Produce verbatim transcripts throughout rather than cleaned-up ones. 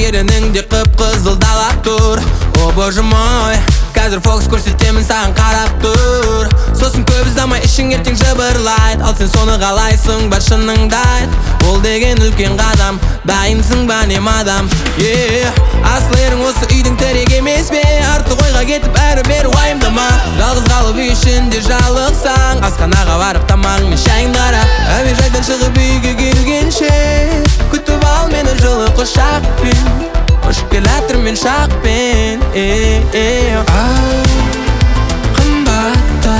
пәтереніңде қып-қызыл далап тұр. О боже мой, қазір фокус көрсетемін саған қарап тұр. Сосын көп ұзамай ішің ертең жыбырлайды. Ал сен соны қалайсың, бар шыныңды айт. Ол деген үлкен қадам, дайынсың ба не мадам? Асыл ерің осы үйдің тірек емес пе? Артық ойға кетіп әрі-бері уайымдама. Жалғыз қалып үй ішінде жалықсаң, асханаға барып тамағыңмен шайыңды қарап, әуежайдан шығып үйге келгенше күтіп ал мені жылы құшақпен. Ұшып келатыр мен шақпен. Қымбатты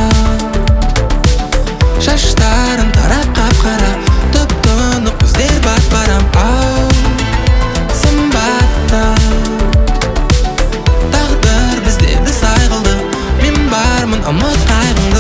шаштарың тарап қап-қара, тұп-тұнық көздер бат-барам. Сымбатты тағдыр біздерді сай қылды, мен бармын ұмыт қайғыңды.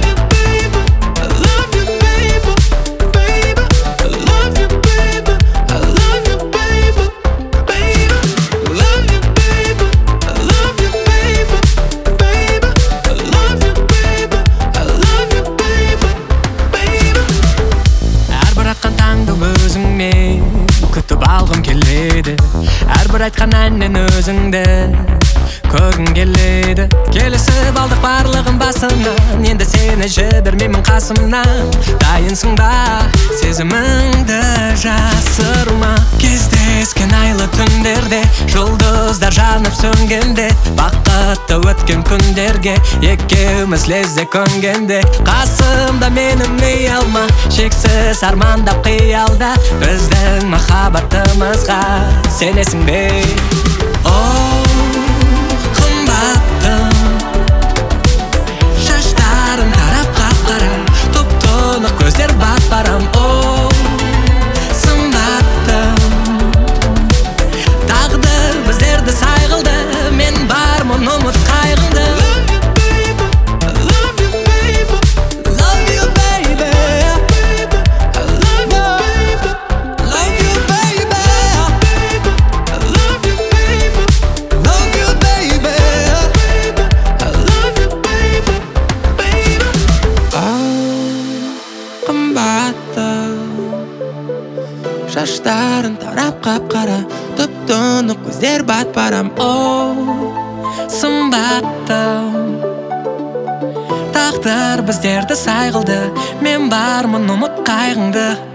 Күтіп алғым келеді, әрбір айтқан әннен өзіңді көргім келеді. Келісіп алдық барлығын басынан, енді сені жібермеймін қасымнан. Дайынсың ба сезіміңді жасырма? Кездескен айлы түндерде, жұлдыздар жанып сөнгенде, бақытты өткен күндерге екеуміз лезде көнгенде. Қасымда менің ұялма, шексіз армандап қиялда, біздің махаббатымызға сенесің бе? Оу қымбатты шаштарың тарап қап-қара, тұп-тұнық көздер бат-барам. Оу сымбатты тағдыр біздерді сай қылды, мен бармын ұмыт қайғыңды. Шаштарың тарап қап-қара, тұп-тұнық көздер бат-барам. Оу сымбатты тағдыр біздерді сай қылды, мен бармын ұмыт қайғыңды.